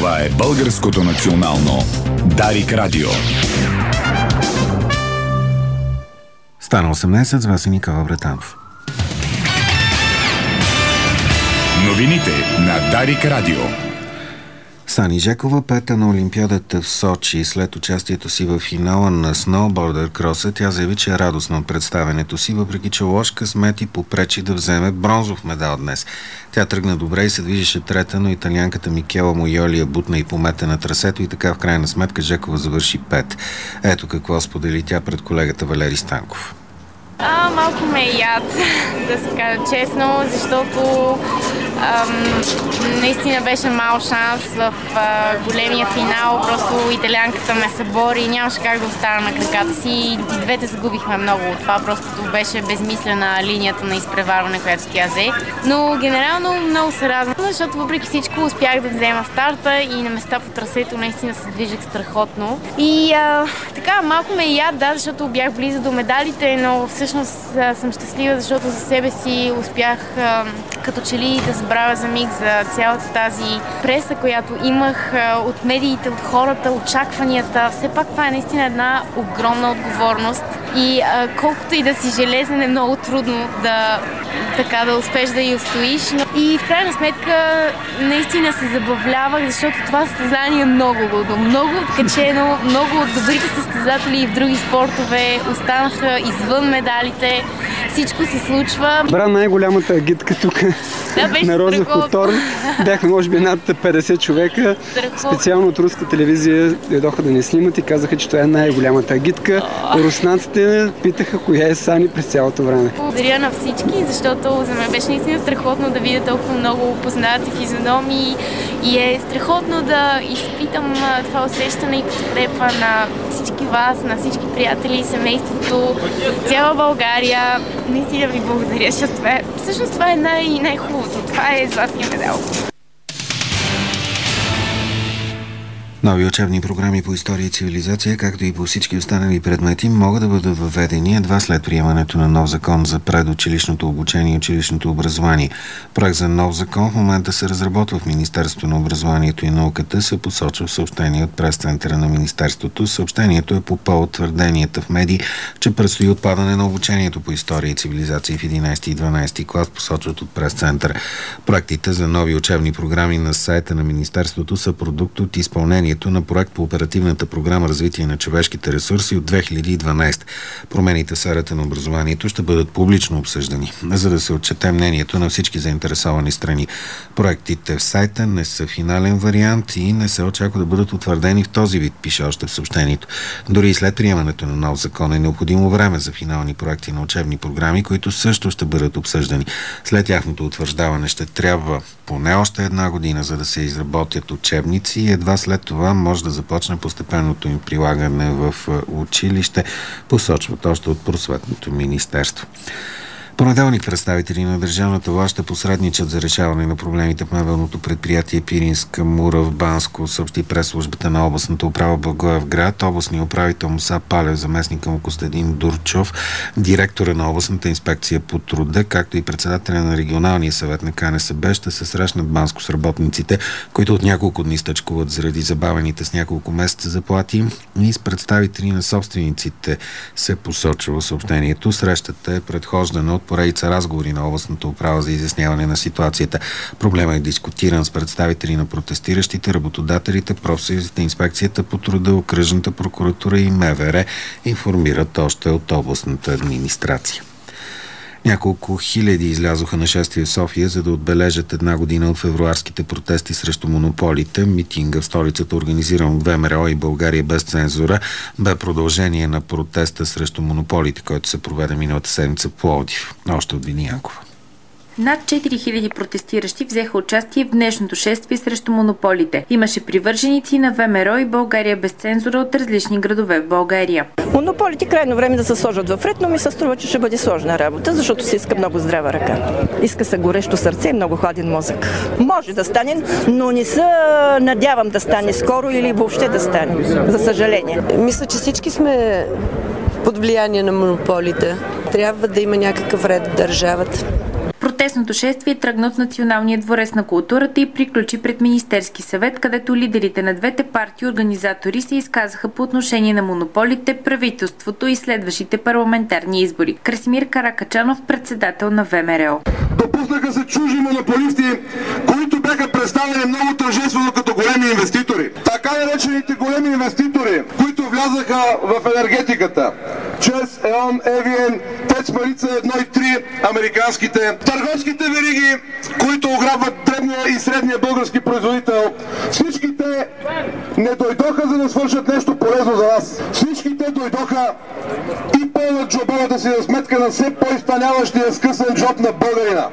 Това е Българското национално Дарик Радио. Стана 18, с вас е Никола Бретанов. Новините на Дарик Радио. Сани Жекова, пета на Олимпиадата в Сочи. След участието си в финала на сноубордър кроса, тя заяви, че е радостна от представенето си, въпреки че лош късмет и попречи да вземе бронзов медал днес. Тя тръгна добре и се движеше трета, но италианката Микела Мойоли я бутна и помете на трасето и така в крайна сметка Жекова завърши пет. Ето какво сподели тя пред колегата Валери Станков. Малко ме е яд, да се кажа честно, защото наистина беше мал шанс в големия финал. Просто италианката ме събори и нямаше как да остана на краката си. И двете загубихме много от това. Просто беше безмислена линията на изпреварване, която тя взе. Но генерално много се радвам, защото въпреки всичко успях да взема старта и на места по трасето наистина се движех страхотно. И така, малко ме е яд, да, защото бях близо до медалите, но всъщност съм щастлива, защото за себе си успях като че ли да забравя за миг за цялата тази преса, която имах от медиите, от хората, очакванията. Все пак това е наистина една огромна отговорност и колкото и да си железен, е много трудно да успеш да я устоиш. И в крайна сметка наистина се забавлявах, защото това състезание е много откачено, много от добрите състезатели и в други спортове останаха извън медалите. Всичко се случва. Бра най-голямата агитка тук на Розов Хотор. Бяхме може би над 50 човека. Специално от руска телевизия дойдоха да ни снимат и казаха, че това е най-голямата агитка. Руснаците питаха коя е Сани през цялото време. Благодаря на всички, защото за мен беше наистина страхотно да видя толкова много познати физиономии и е страхотно да изпитам това усещане и подкрепа на всички вас, на всички приятели, семейството, цяла България. Наистина ви благодаря, защото всъщност това е най-хубавото. Това е златния медал. Нови учебни програми по история и цивилизация, както и по всички останали предмети, могат да бъдат въведени едва след приемането на нов закон за предучилищното обучение и училищното образование. Проект за нов закон в момента се разработва в Министерството на образованието и науката, се посочва в съобщение от прес-центъра на Министерството. Съобщението е по повод твърденията в медии, че предстои отпадане на обучението по история и цивилизация в 11 и 12 клас, посочват от прес-центъра. Проектите за нови учебни програми на сайта на Министерството са продукт от изпълнение на проект по оперативната програма Развитие на човешките ресурси от 2012. Промените в сферата на образованието ще бъдат публично обсъждани, за да се отчете мнението на всички заинтересовани страни. Проектите в сайта не са финален вариант и не се очаква да бъдат утвърдени в този вид, пише още в съобщението. Дори и след приемането на нов закон е необходимо време за финални проекти на учебни програми, които също ще бъдат обсъждани. След тяхното утвърждаване ще трябва поне още една година, за да се изработят учебници и едва след това може да започне постепенното им прилагане в училище, посочват още от Просветното министерство. Понеделник представители на държавната власт ще посредничат за решаване на проблемите в мебелното предприятие Пиринска мура в Банско, съобщи пресслужбата на областната управа Благоевград. Областният управител Муса Палев, заместника му Костадин Дурчов, директора на областната инспекция по труда, както и председателя на регионалния съвет на КНСБ ще се срещнат в Банско с работниците, които от няколко дни стъчкуват заради забавените с няколко месеца заплати, и с представители на собствениците, се посочва в съобщението. Срещата е предхождана от поредица разговори на областната управа за изясняване на ситуацията. Проблемът е дискутиран с представители на протестиращите, работодателите, профсъюзите, инспекцията по труда, окръжната прокуратура и МВР, информират още от областната администрация. Няколко хиляди излязоха на шествие в София, за да отбележат една година от февруарските протести срещу монополите. Митинга в столицата, организиран от ВМРО и България без цензура, бе продължение на протеста срещу монополите, който се проведе миналата седмица в Пловдив. Още от Вини Янкова. Над 4000 протестиращи взеха участие в днешното шествие срещу монополите. Имаше привърженици на ВМРО и България без цензура от различни градове в България. Монополите крайно време да се сложат в ред, но ми се струва, че ще бъде сложна работа, защото се иска много здрава ръка. Иска се горещо сърце и много хладен мозък. Може да стане, но не се надявам да стане скоро или въобще да стане, за съжаление. Мисля, че всички сме под влияние на монополите. Трябва да има някакъв ред в държавата. Протестното шествие тръгна от Националния дворец на културата и приключи пред Министерски съвет, където лидерите на двете партии организатори се изказаха по отношение на монополите, правителството и следващите парламентарни избори. Красимир Каракачанов, председател на ВМРО. Допуснаха се чужди монополисти, които бяха представени много тържествено като големи инвеститори. Така наречените големи инвеститори, които влязаха в енергетиката, чрез ЕОН, ЕВН, ТЕЦ Марица 1 и 3, американските, търговските вериги, които ограбват дребния и средния български производител. Всички те не дойдоха за да свършат нещо полезно за вас. Всички те дойдоха и пълнат джобовата си за сметка на все по-изпълняващия скъсан джоб на българина.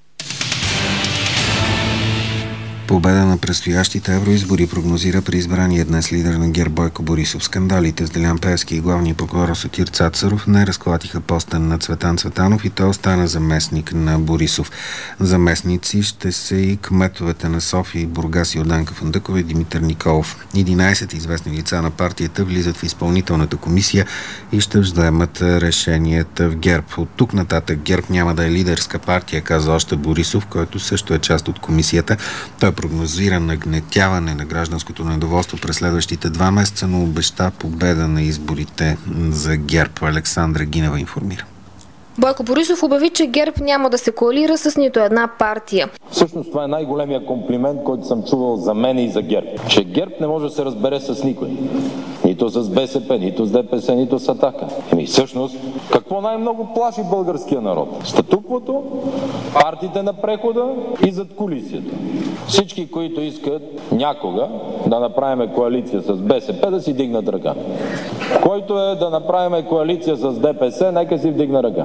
Победа на предстоящите евроизбори прогнозира при избрания днес лидер на ГЕРБ Бойко Борисов. Скандалите с Делян Пеевски и главния прокурор Сотир Цацаров не разклатиха поста на Цветан Цветанов и той остана заместник на Борисов. Заместници ще са и кметовете на София и Бургас, Йорданка Фандъкова и Димитър Николов. 11 известни лица на партията влизат в изпълнителната комисия и ще вземат решенията в ГЕРБ. От тук нататък ГЕРБ няма да е лидерска партия, каза още Борисов, който също е част от комисията. Той прогнозира нагнетяване на гражданското недоволство през следващите 2 месеца, но обеща победа на изборите за ГЕРБ. Александра Гинева информира. Бойко Борисов обяви, че ГЕРБ няма да се коалира с нито една партия. Всъщност това е най-големия комплимент, който съм чувал за мен и за ГЕРБ. Че ГЕРБ не може да се разбере с никой. Нито с БСП, нито с ДПС, нито с Атака. Всъщност, какво най-много плаши българския народ? Статуквото, партиите на прехода и задкулисието. Всички, които искат някога да направим коалиция с БСП, да си дигнат ръка. Който е да направим коалиция с ДПС, нека си вдигне ръка.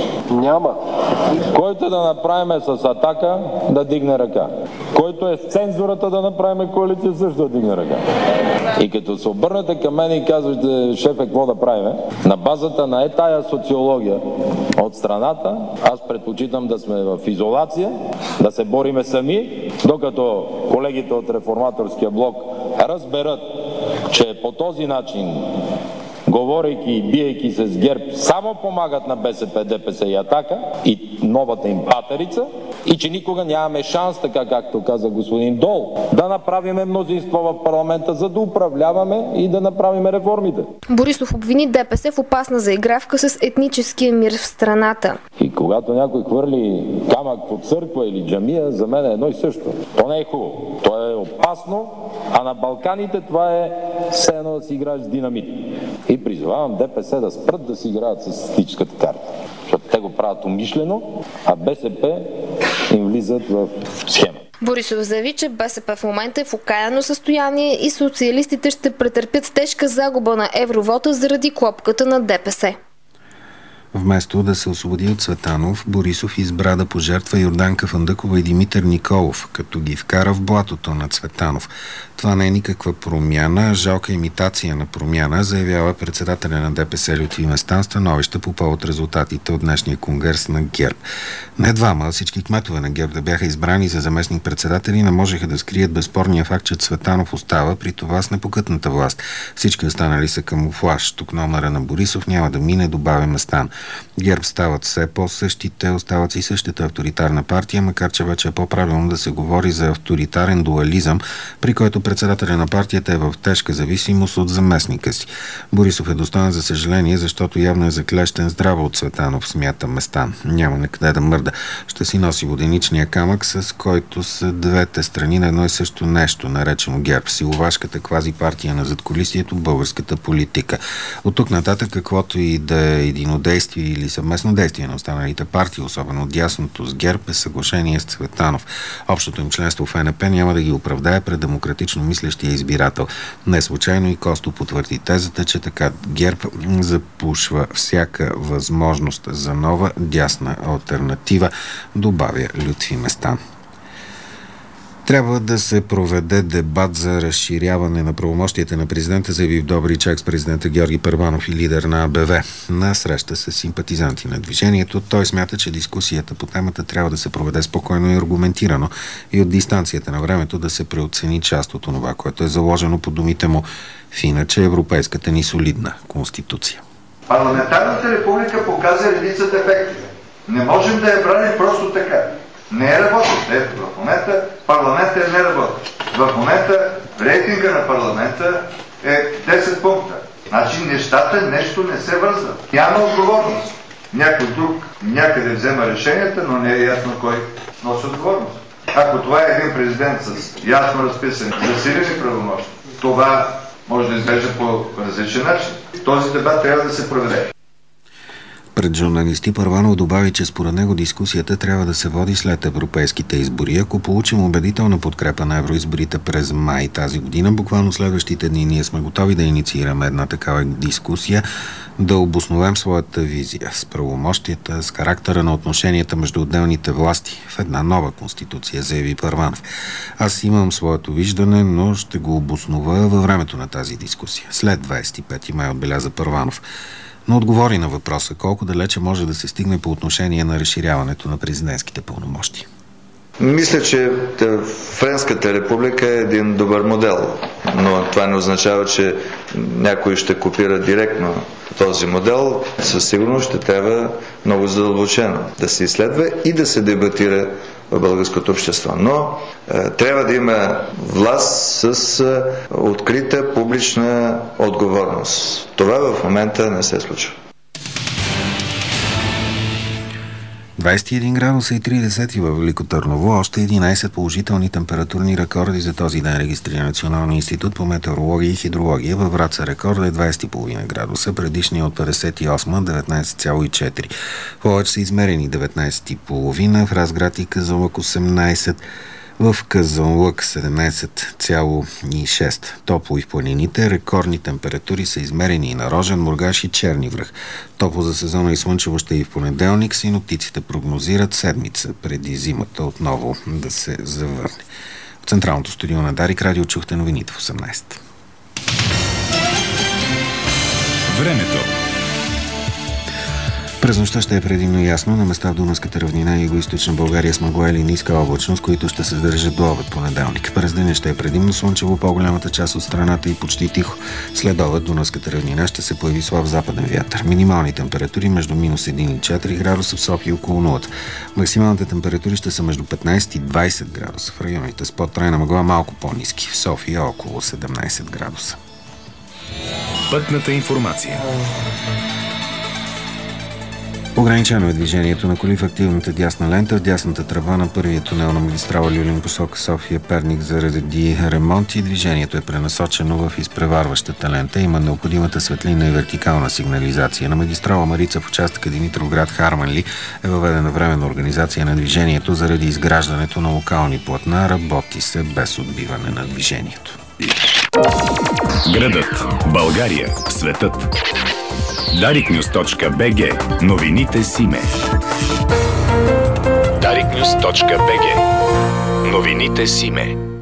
Няма. Който да направим с Атака, да дигне ръка. Който е с цензурата да направим коалиция, също да дигне ръка. И като се обърнете към мен и казвате, шефе, какво да правим, на базата на тая социология от страната, аз предпочитам да сме в изолация, да се бориме сами, докато колегите от Реформаторския блок разберат, че по този начин, говорейки и биейки се с ГЕРБ, само помагат на БСП, ДПС и Атака и новата им патерица и че никога нямаме шанс, така както каза господин Дол, да направиме мнозинство в парламента, за да управляваме и да направим реформите. Борисов обвини ДПС в опасна заигравка с етническия мир в страната. И когато някой хвърли камък под църква или джамия, за мен е едно и също. То не е хубаво. То е опасно, а на Балканите това е все едно да си играеш с динамит. И призовавам ДПС да спрат да си играят с етническата карта. Защото те го правят умишлено, а БСП им влизат в схема. Борисов заяви, че БСП в момента е в окаяно състояние и социалистите ще претърпят тежка загуба на евровота заради клопката на ДПС. Вместо да се освободи от Цветанов, Борисов избра да пожертва Йорданка Фандъкова и Димитър Николов, като ги вкара в блатото на Цветанов. Това не е никаква промяна, жалка имитация на промяна, заявява председателя на ДПС Лютви Местан становище по повод резултатите от днешния конгрес на ГЕРБ. Не двама, а всички кметове на ГЕРБ да бяха избрани за заместник-председатели не можеха да скрият безспорния факт, че Цветанов остава, при това с непокътната власт. Всички останали са камуфлаж. Тук номера на Борисов няма да мине, добавя Местан. ГЕРБ стават все по-същите, остават си същата авторитарна партия, макар че вече е по-правилно да се говори за авторитарен дуализъм, при който председателя на партията е в тежка зависимост от заместника си. Борисов е достоен за съжаление, защото явно е заклещен здраво от Цветанов, смята Местан. Няма накъде да мърда. Ще си носи воденичния камък, с който са двете страни на едно и също нещо, наречено ГЕРБ. Силовашката квази партия на задкулисието, българската политика. От тук нататък, каквото и да е единодействие или съвместно действие на останалите партии, особено дясното с ГЕРБ, е съглашение с Цветанов. Общото им членство в ЕНП няма да ги оправдае пред демократично мислещия избирател. Не случайно и Косто потвърди тезата, че така ГЕРБ запушва всяка възможност за нова дясна алтернатива, добавя Лютви Местан. Трябва да се проведе дебат за разширяване на правомощията на президента, заяви в Добричак с президента Георги Първанов и лидер на АБВ. На среща с симпатизанти на движението, той смята, че дискусията по темата трябва да се проведе спокойно и аргументирано и от дистанцията на времето да се преоцени част от това, което е заложено по думите му в иначе европейската ни солидна конституция. Парламентарната република показа редица дефекти. Не можем да я браним просто така. Не е работил. Ето, в момента парламента не работи. В момента рейтинга на парламента е 10 пункта. Значи нещата нещо не се вързват. Няма отговорност. Някой друг някъде взема решенията, но не е ясно кой носи отговорност. Ако това е един президент с ясно разписани, засилени правомощия, това може да изглежда по различен начин. Този дебат трябва да се проведе. Пред журналисти Първанов добави, че според него дискусията трябва да се води след европейските избори. Ако получим убедителна подкрепа на евроизборите през май тази година, буквално следващите дни ние сме готови да инициираме една такава дискусия, да обосновем своята визия с правомощията, с характера на отношенията между отделните власти в една нова конституция, заяви Първанов. Аз имам своето виждане, но ще го обоснова във времето на тази дискусия. След 25 май, отбеляза Първанов. Но отговори на въпроса колко далече може да се стигне по отношение на разширяването на президентските пълномощия. Мисля, че Френската република е един добър модел, но това не означава, че някой ще копира директно този модел. Със сигурност ще трябва много задълбочено да се изследва и да се дебатира в българското общество. Но трябва да има власт с открита публична отговорност. Това в момента не се случва. 21 градуса и 30 във Велико Търново, още 11 положителни температурни рекорди за този ден регистрира Националния институт по метеорология и хидрология. Във Враца рекорда е 20,5 градуса, предишния от 58 19,4. Повече са измерени 19,5, в Разград и Казанлък 18, в Казанлък 17,6. Топло и в планините. Рекордни температури са измерени и на Рожен, Мургаш и Черни връх. Топло за сезона и слънчево ще и в понеделник. Синоптиците прогнозират седмица преди зимата отново да се завърне. В централното студио на Дарик Радио чухте новините в 18. Времето. През нощта ще е предимно ясно, на места в Дунавската равнина и югоизточна България с мъгла или ниска облачност, които ще се задържат до обед понеделник. През деня ще е предимно слънчево, по-голямата част от страната и почти тихо. След обед Дунавската равнина ще се появи слаб западен вятър. Минимални температури между минус 1 и 4 градуса в София около 0. Максималните температури ще са между 15 и 20 градуса. В районите с под-трайна мъгла малко по-ниски. В София около 17 градуса. Пътната информация. Ограничено е движението на коли в активната дясна лента, в дясната тръба на първия тунел на магистрала Люлин посока София-Перник заради ремонти. Движението е пренасочено в изпреварващата лента. Има необходимата светлинна и вертикална сигнализация. На магистрала Марица в участъка Димитровград-Харманли е въведена временна организация на движението заради изграждането на локални платна. Работи се без отбиване на движението. Градът, България, светът. dariknews.bg. Новините Симе. dariknews.bg. Новините Симе.